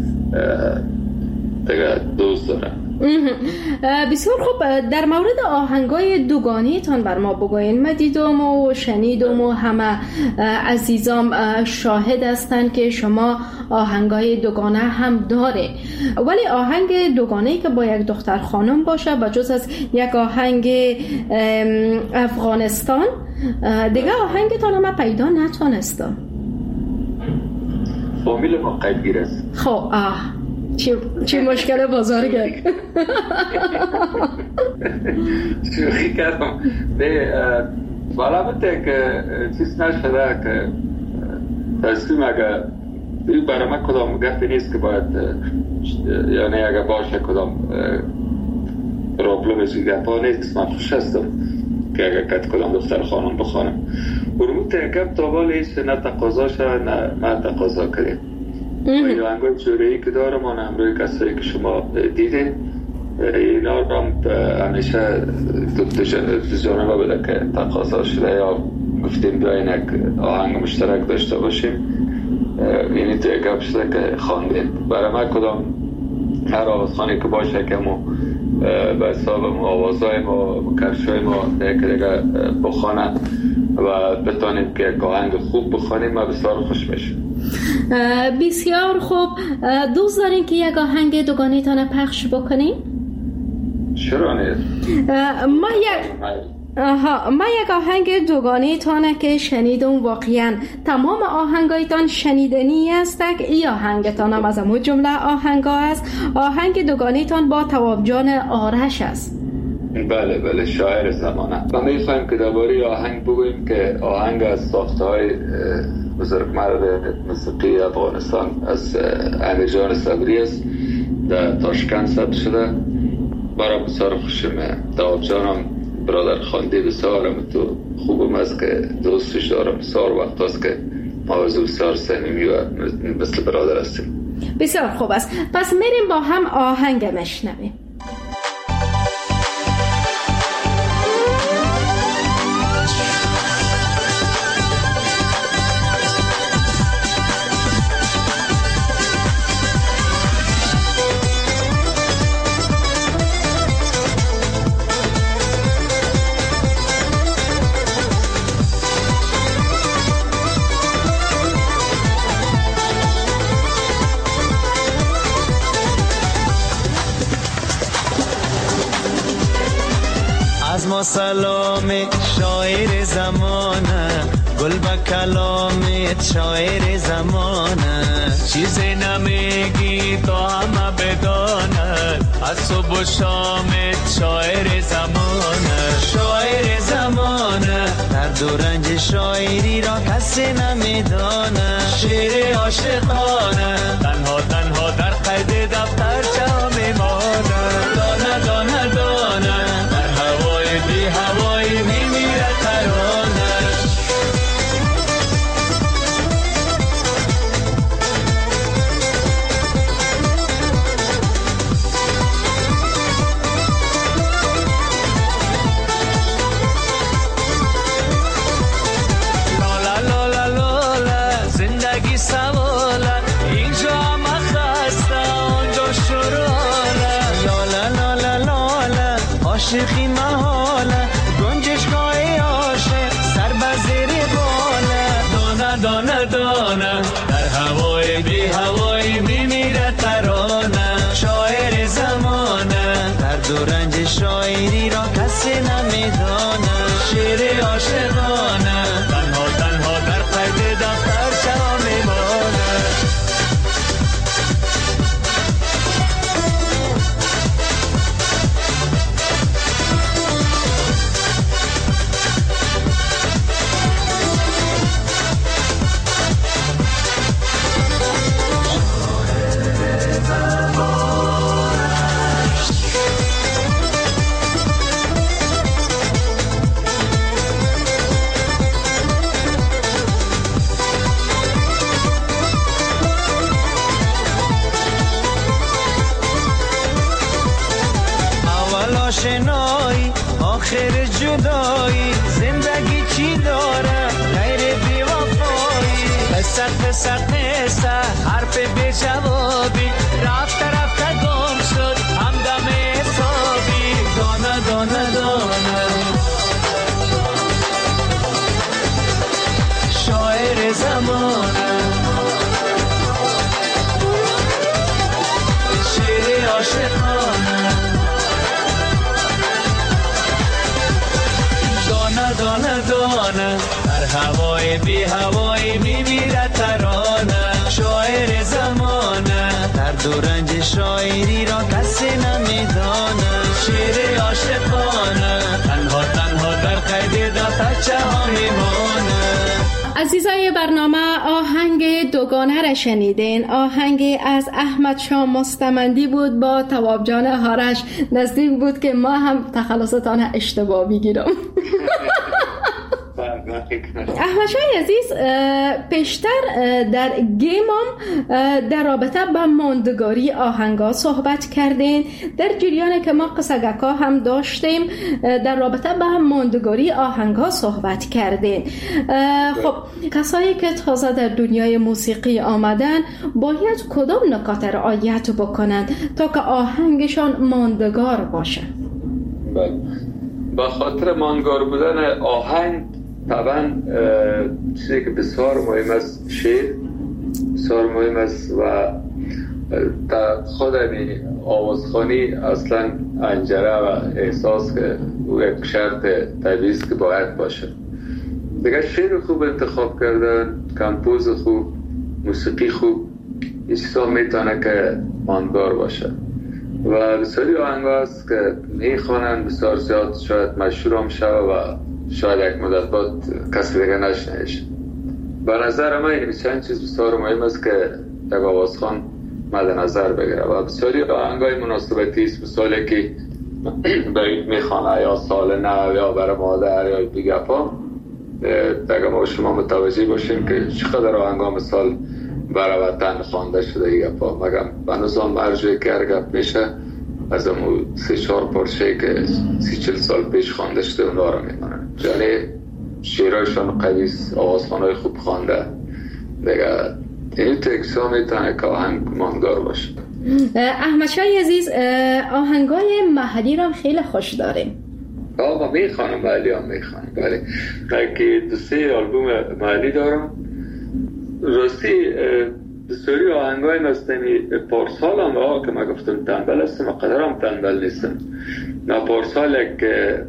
D: دیگه دوست دارم.
C: بسیار خوب. در مورد آهنگای دوگانیتان بر ما بگوین. من دیدم و شنیدم و همه عزیزام شاهد هستند که شما آهنگای دوگانه هم داره، ولی آهنگ دوگانه‌ای که با یک دختر خانم باشه بجز از یک آهنگ افغانستان دیگه آهنگتان هم پیدا نتونستم.
D: فامیل ما قدیر است.
C: خب چی مشکل بزرگه.
D: شوخی کردم. والا بته که چیز نشده که تصمیم اگه برای من کدام گفتی نیست که باید یعنی اگه باشه کدام پروبلمش گفت نیست. من خوش هستم که اگه کدام دختر خانم بخوانم برمون تکم تابال ایست نه تقاضاشه نه من تقاضا کریم. این آهنگای جوره‌ای که دارم آن همروی کسایی که شما دیدین اینا رو همیشه دو جانبه بوده که تقاضا شده یا گفتیم بیاین یک آهنگ مشترک داشته باشیم. یعنی تو یک گپ شده که خواندین برای من کدام هر آوازخانی که باشه که ما به حساب ما آوازهای ما کرشای ما دیگه بخوانه و بتانیم که یک آهنگ خوب بخوانیم و بسیار خوش میشه.
C: بسیار خوب. دوست دارین که یک آهنگ دوگانیتان پخش بکنیم؟
D: چرا نیست؟
C: ما یک آهنگ دوگانیتان که شنیدم واقعا تمام آهنگایتان شنیدنی است. ای آهنگتان هم از همون جمله آهنگا است. آهنگ دوگانیتان با تواب جان آرش است.
D: بله شاعر زمانه. ما میخوایم که درباره آهنگ بگوییم که آهنگ از ساخته های بزرگمرد موسیقی افغانستان از امیرجان صبری است. در تاشکند ثبت شده. برای بسیار خوشمه. تواب جانم برادر خانده بسیارم تو خوبم است که دوستش دارم. بسیار وقت است که ما بسیار صمیمی و مثل برادر هستیم.
C: بسیار خوب است. پس میریم با هم آهنگ مشنویم.
E: ما سلام شاعر زمانه گل به کلامت شاعر زمانه چیزی نمیگی تا همه بدانه از صبح و شامت شاعر زمانه درد و رنج شاعری را کسی نمیدانه شعر عاشقانه تنها در قید دفتر چه میمانه دانه دانه دانه بی هوایی میمیره ترانش لالا لالا لالا زندگی سواله اینجا همه خسته آنجا شراله لالا لالا لالا عاشقی محاله گنجشگاه عاشق سر به زیر باله دانه دانه دانه در هوای بی هوایی میمیره ترانه شاعر زمانه درد و رنج شاعری را کسی نمیدانه شعر عاشقانه تنها در قید دفتر چرا میمانه آشنایی آخر جدایی زندگی چی داره غیر بی‌وفایی قصه حرف بی جوابی رفته گم شد همدم حسابی دانه شاعر زمانه شعر عاشقانه دانه در هوای بی هوایی میمیره ترانه شاعر زمانه در دورنج شاعری را کسی نمیدانه شعر عاشقانه تنها در قید دفترچه ها میمانه.
C: عزیزای برنامه آهنگ دوگانه را شنیدین. آهنگ از احمد شاه مستمندی بود با تواب جان هارش. نزدیک بود که ما هم تخلصتان اشتباه بگیرم. احمد شاه عزیز پیشتر در گیمم در رابطه با ماندگاری آهنگا صحبت کردین. در جریان که ما قصگکا هم داشتیم در رابطه با ماندگاری آهنگا صحبت کردین. خب کسایی که تازه در دنیای موسیقی آمدن باید کدام نکات رعایت بکنند تا که آهنگشان ماندگار باشه؟
D: با خاطر ماندگار بودن آهنگ طبعا چیزی که بسیار مهم است شعر بسیار مهم است و در خود آوازخوانی اصلا انجره و احساس که او یک شرط طبیعی است که باید باشه. دیگه شعر خوب انتخاب کردن، کمپوز خوب، موسیقی خوب، این چیزا میتونه که ماندگار باشه و بسیاری آهنگا هست که میخوانن بسیار زیاد شاید مشهور هم شده و شاید یک مدت بعد کسی دیگه نشنهش. به نظر من این چند چیز بسیار مهم است که یک آوازخوان مد نظر بگیره و بسیاری آهنگای مناسبتی است. مثالی که برید میخوانه یا سال نو یا برای مادر یا بیگپا دیگه ما شما متوجه باشیم که چقدر آهنگا مثال برای وطن خوانده شده ایگپا مگم بنوزان مرجوی که هرگب میشه از امو 3-4 پارچه که 30-40 سال پیش خوانده شده اونا رو میمانن. یعنی شعرهایشان قویس، آوازخوانهای خوب خوانده دیگه این تکسا میتونه که آهنگ ماندگار باشه.
C: احمد شاه عزیز آهنگای محلی رو خیلی خوش داریم.
D: ما میخوانم محلی هم میخوانم بله که 2-3 آلبوم محلی دارم. راستی بسیاری آهنگای مستمی پارسال هم که من گفتم تنبل هستم و قدر هم تنبل نیستم. من پارسال که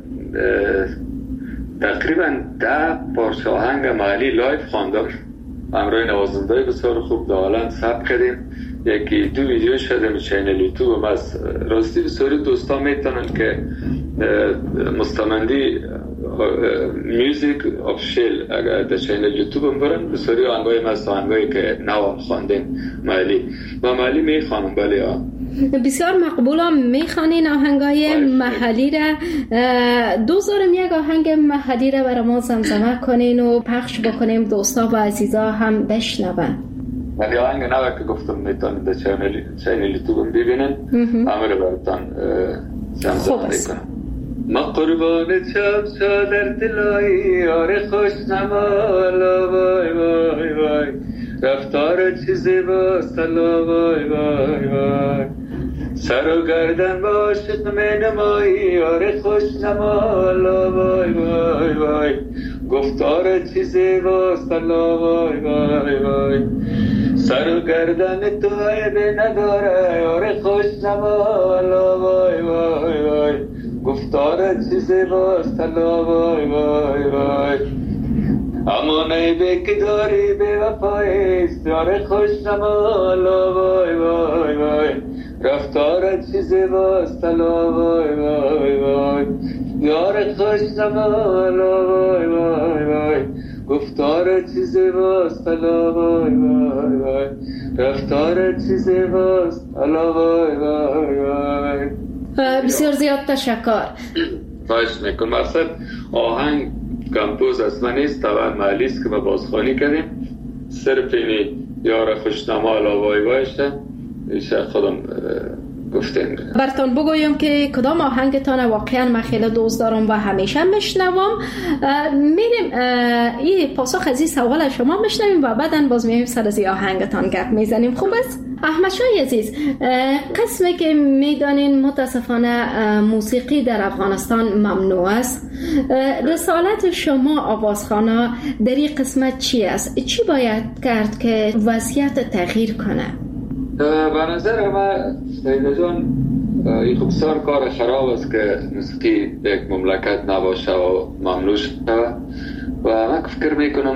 D: تقریبا 10 پارچه آهنگ محلی لایف خواندم همراه نوازنده بسیار خوب دالان ثبت کردیم. 1-2 ویدیو شدم چینل یوتیوب از راستی بسیاری دوستا میتونن که مستمندی میوزیک آفیشیل اگر در چینل یوتیوب هم برن بسیاری آهنگای آهنگایی که نو خواندیم محلی و محلی میخوانم بله ها
C: بسیار مقبولم میخوانین آهنگای محلی را. دوزارم یک آهنگ محلی را برای ما زمزمه کنین و پخش بکنیم دوستا و عزیزا هم بشنون.
D: ولی آهنگ نوه که گفتم میتونید در چینل یوتیوب ببینن همه رو براتان زمزمه میکنم. ما قربان چمچا در دلایی یار خوش نمالا وای وای وای رفتار چیزی باست لا وای وای وای سر و گردن با عاشق می نمایی یار خوش نمالا وای وای وای گفتار چیزی باست لا وای وای وای سر و گردن تو عیبی نداره یار خوش نمالا وای وای وای گفتار چیزی باست لا وای وای وای اما نیبه که داری به وفایست یار خوش نمالا وای وای وای رفتار چیزی باست لا وای وای وای یار خوش نمالا وای وای وای گفتار چیزی باست لا وای وای وای رفتار چیزی باست لا وای وای وای.
C: بسیار زیاد تشکر.
D: خواهش میکنم. مقصد آهنگ کمپوز از من نیست طبعا محلی است که ما بازخوانی کردیم صرف اینی یار خوشنما لا وای وایشه ایشه خودم گفتین.
C: براتون بگویم که کدام آهنگتان واقعا من خیلی دوست دارم و همیشه میشنوم. میریم این پاسخ از این سوال شما میشنویم و بعداً باز میایم سر از این آهنگتان گپ میزنیم. خوب است؟ احمد شاه عزیز، قسمی که میدانین متاسفانه موسیقی در افغانستان ممنوع است. رسالت شما آوازخوانا در این قسمت چی است؟ چی باید کرد که وضعیت تغییر کنه؟
D: به نظر من سید جان این بسیار کار خراب است که موسیقی به یک مملکت نباشه و ممنوع شده و من فکر میکنم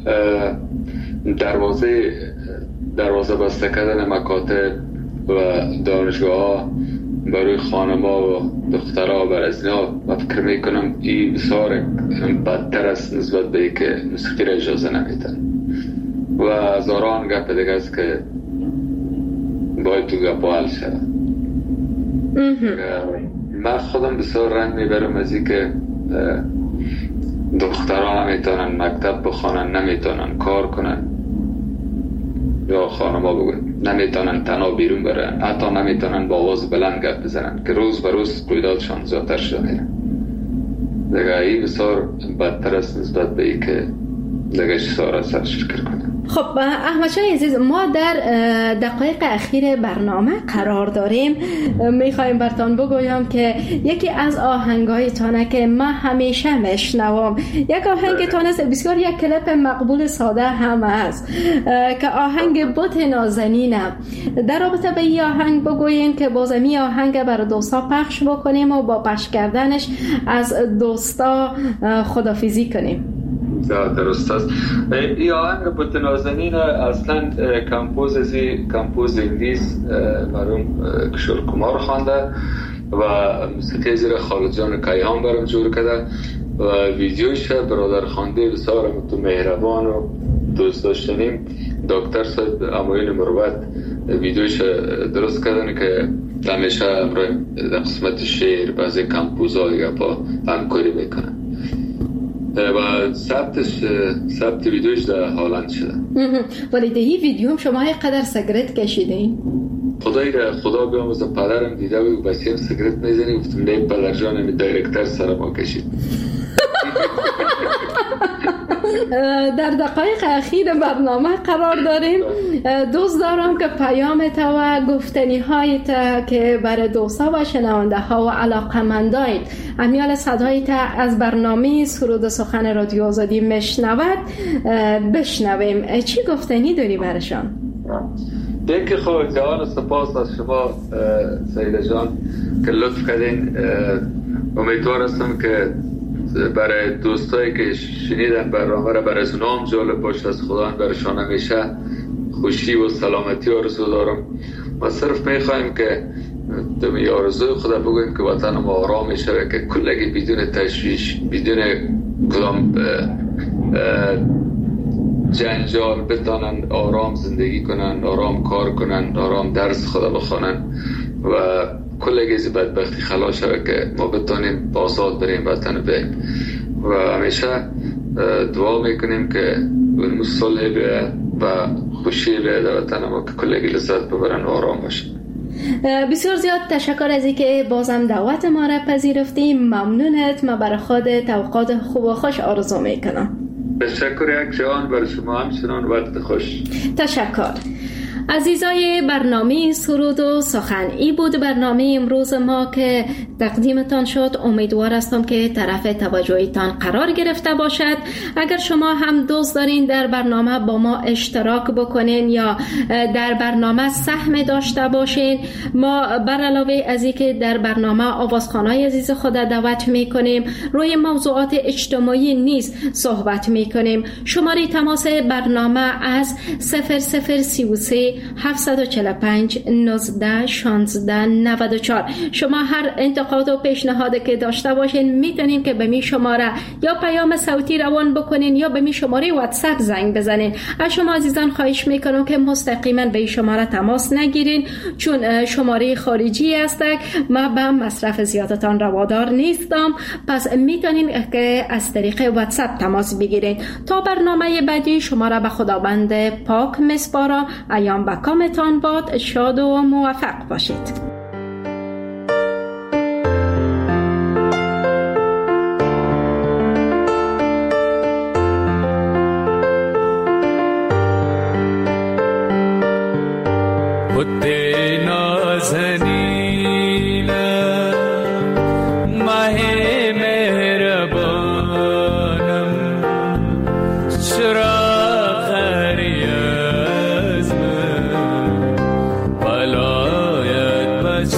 D: دروازه بسته کردن مکاتب و دانشگاه ها برای خانم‌ها و دخترها بر از اینا من فکر میکنم این بسیار بدتر است نسبت به که موسیقی را اجازه نمیدن و هزاران گپ دیگه است که باید تو گپ حل شد. من خودم بسیار رنج میبرم از این که دخترها نمیتونن مکتب بخوانن، نمیتونن کار کنن یا خانم‌ها بگوین نمیتونن تنها بیرون برن، حتی نمیتونن با آواز بلند گپ بزنن که روز به روز رویدادشان زیادتر شده میره. دیگه این بسیار بدتر است نسبت به این که دیگه چیزها را سرش فکر کنه.
C: خب احمد شاه عزیز، ما در دقایق اخیر برنامه قرار داریم. میخوایم براتون بگویم که یکی از آهنگایتانه که من همیشه میشنوم، یک آهنگتان است بسیار یک کلیپ مقبول ساده هم است که آهنگ بت نازنینم. در رابطه به این آهنگ بگوین که بازمی آهنگ برای دوستا پخش بکنیم و با پخش کردنش از دوستا خدافیزی کنیم.
D: درست است. این آهنگ بت نازنین اصلا کمپوز انگلیس مرحوم کشور کمار خوانده و موسیقی زیر خالد جان کیهان برام جور کرده و ویدیوش برادر خوانده بسیار مهربان و دوست داشتنیم دکتر صاحب اموین مروت ویدیوش درست کردن که همیشه در قسمت شعر بعضی کمپوزها دیگه با همکاری میکنن و ثبت ویدیوش در هالند شده.
C: ولی در این ویدیو شما قدر سیگرت کشیدین؟
D: خدا بیاموزه پدرم دیده و بسیم سیگرت میزنی گفتم نه پدر جانم دایرکتر سر ما کشید.
C: در دقایق اخیر برنامه قرار داریم. دوست دارم که پیامت و گفتنی هایت که برای دوستا و شنونده ها و علاقمندایت امیال صدایت از برنامه سرود سخن رادیو آزادی میشنود بشنویم. چی گفتنی داری برشان؟
D: دیگه خود جوان سپاس از شما سیده جان که لطف کردین. امیدوار هستم که برای دوستایی که شنیدن برنامه را برای اونام جالب باشه. از خدا برشان همیشه خوشی و سلامتی آرزو دارم. ما صرف میخوایم که دمی آرزوی خدا بگویم که وطن ما آرام شده که کلگی بدون تشویش بدون کدام جنجال بتانن آرام زندگی کنن، آرام کار کنن، آرام درس خدا بخونن و کلگی از بدبختی خلاص شده که ما بتانیم آزاد بریم وطن بریم و همیشه دعا میکنیم که اون صلح بیاید و خوشی بیاید وطن ما که کلگی لذت ببرن و آرام باشن.
C: بسیار زیاد تشکر از اینکه بازم دعوت ما را پذیرفتی. ممنونت. ما برای خودت اوقات خوب و خوش آرزو میکنم.
D: تشکر یک جوان برای شما همچنان وقت خوش.
C: تشکر. عزیزای برنامه سرود و سخن، ای بود برنامه امروز ما که تقدیمتان شد. امیدوار هستم که طرف توجهتان قرار گرفته باشد. اگر شما هم دوست دارین در برنامه با ما اشتراک بکنین یا در برنامه سهم داشته باشین، ما بر علاوه از اینکه در برنامه آوازخوانای عزیز خود دعوت میکنیم، روی موضوعات اجتماعی نیز صحبت میکنیم. شماره تماس برنامه از 0033 745 19 16 94. شما هر انتقاد و پیشنهاد که داشته باشین میتونین که به می شماره یا پیام صوتی روان بکنین یا به می شماره واتساپ زنگ بزنین. از شما عزیزان خواهش میکنم که مستقیما به این شماره تماس نگیرین، چون شماره خارجی است. ما به مصرف زیادتان روادار نیستم، پس میتونین که از طریق واتساپ تماس بگیرین. تا برنامه بعدی شما را به خداوند پاک میسپارم. ایام بکامتان باد. شاد و موفق باشید.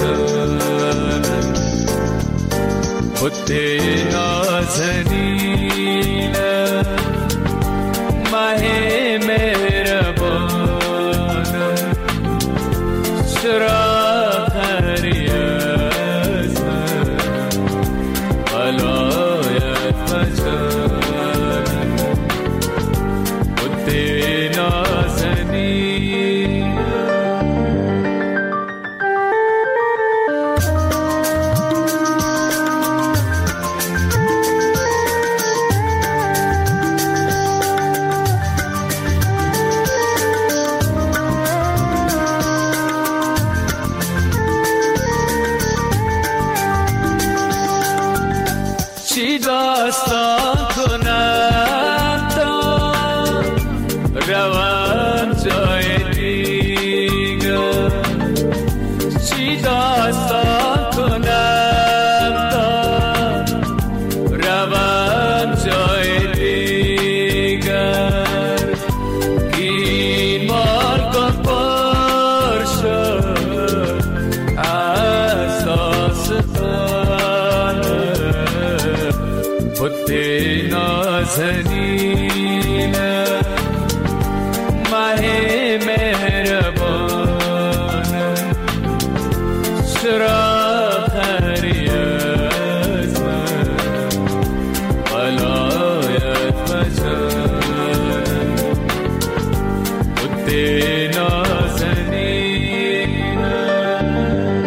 E: جانم خود نازنینم ماه مهربانم چرا خری از من ولایت و جانم خود نازنینم چی داستان کنم تا روم جای دیگر چی داستان کنم تا روم جای دیگر این بار کن پر شد از داستان خود نازنینم ماه مهربانم چرا خری از من ولایت و جانم خود نازنینم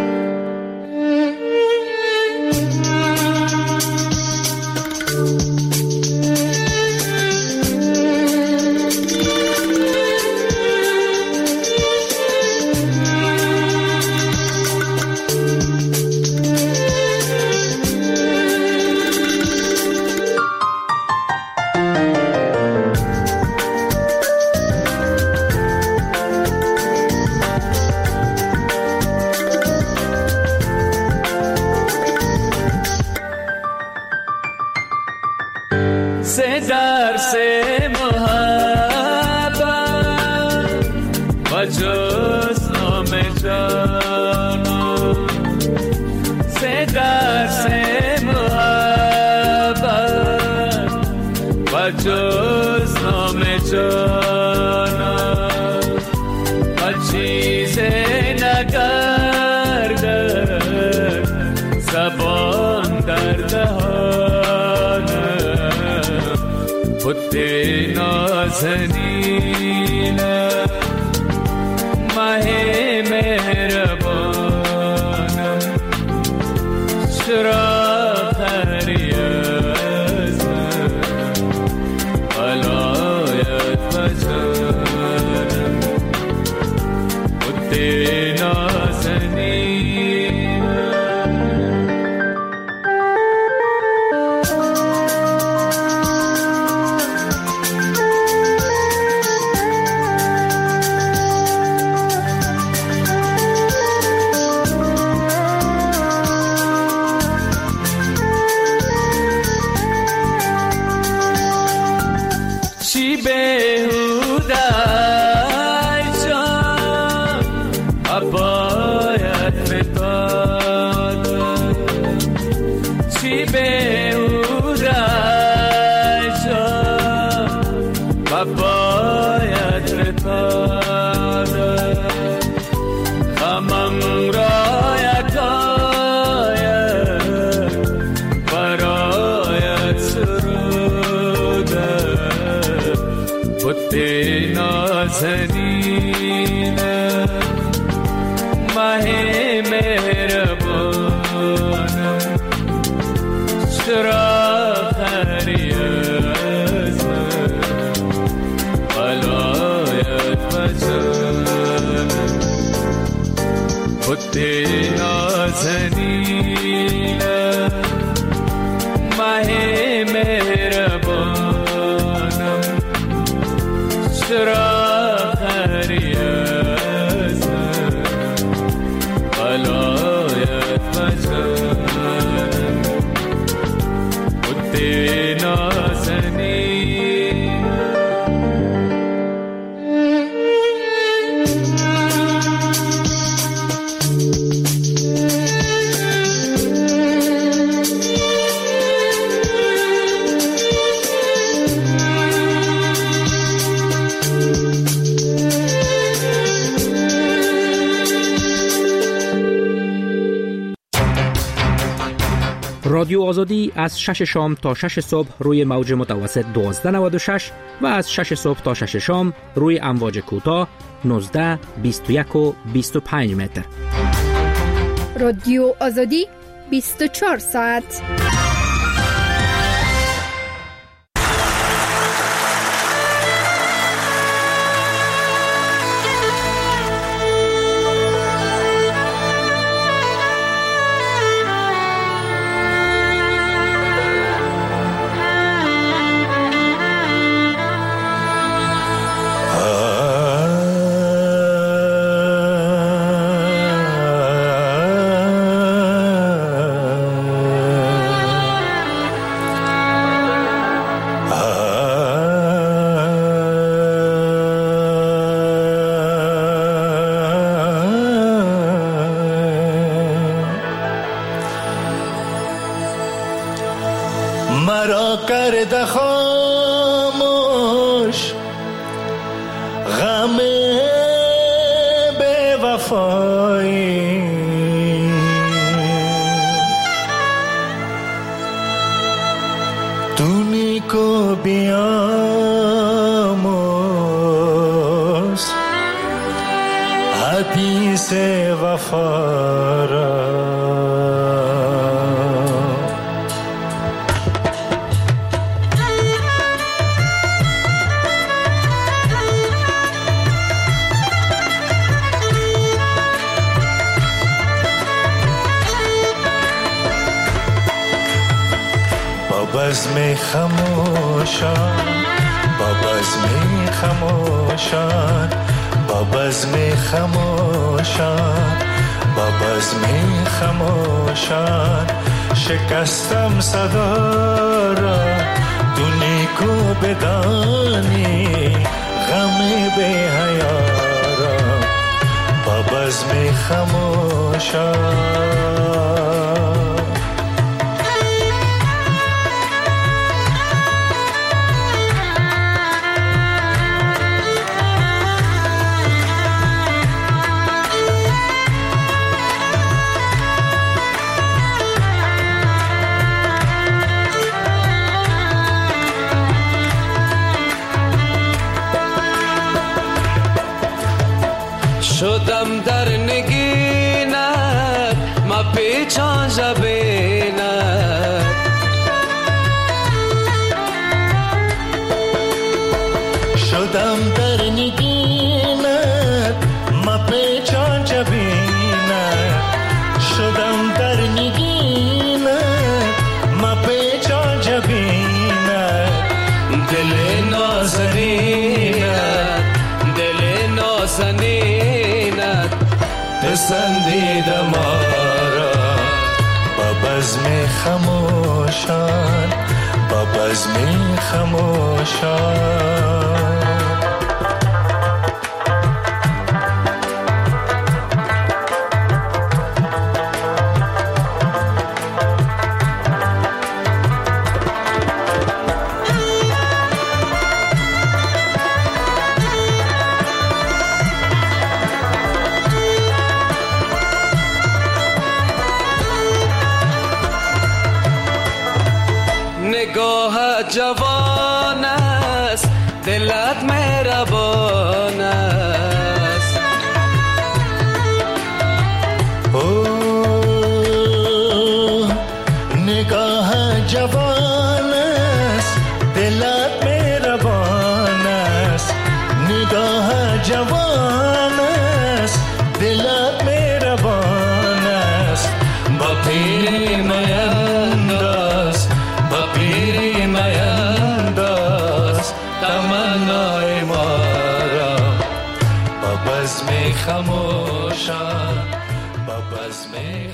E: سے درس محبت و جز نام جانم سے درس محبت و جز نام جانم و چیز نگردد زبان در دهانم خود نازنینم ماه مهربانم چرا خری از من ولایت و جانم خود نازنینم چی بهوده جان باید فتادم چی بهوده جان باید فتادم غمم را یکایک برایت سرودم خود نازنینم ماه مهربانم چرا خری از من ولایت و جانم خود نازنینم ماه مهربانم چرا خری از من ولایت و جانم خود نازنینم
B: رادیو آزادی از 6 شام تا 6 صبح روی موج متوسط 1296 و از 6 صبح تا 6 شام روی امواج کوتاه 19، 21 و 25 متر.
G: رادیو آزادی 24 ساعت.
H: مرا کرده خاموش غم بے وفایی، دونی کو بیاموز حدیث وفا را. بزم خموشان، با بزم خموشان، با بزم خموشان، با بزم خموشان شکستم صدا را. دونی کو بدانی غم بی حیا را، با بزم خموشان.
E: شدم در نگینت ما پیچان جبینت،
H: شدم در نگینت ما پیچان جبینت، شدم در نگینت ما پیچان جبینت.
E: دل نازنینت، دل نازنینت پسندید ما را.
H: با بزم خموشان، با بزم خموشان.
E: نگاه جوان است، دلت مهربان است.
H: نگاه جوان است، دلت مهربان است. نگاه جوان است، دلت مهربان است. با پیر مینداز، با پیر مینداز تمنای ما را. با بزم خموشان، با بزم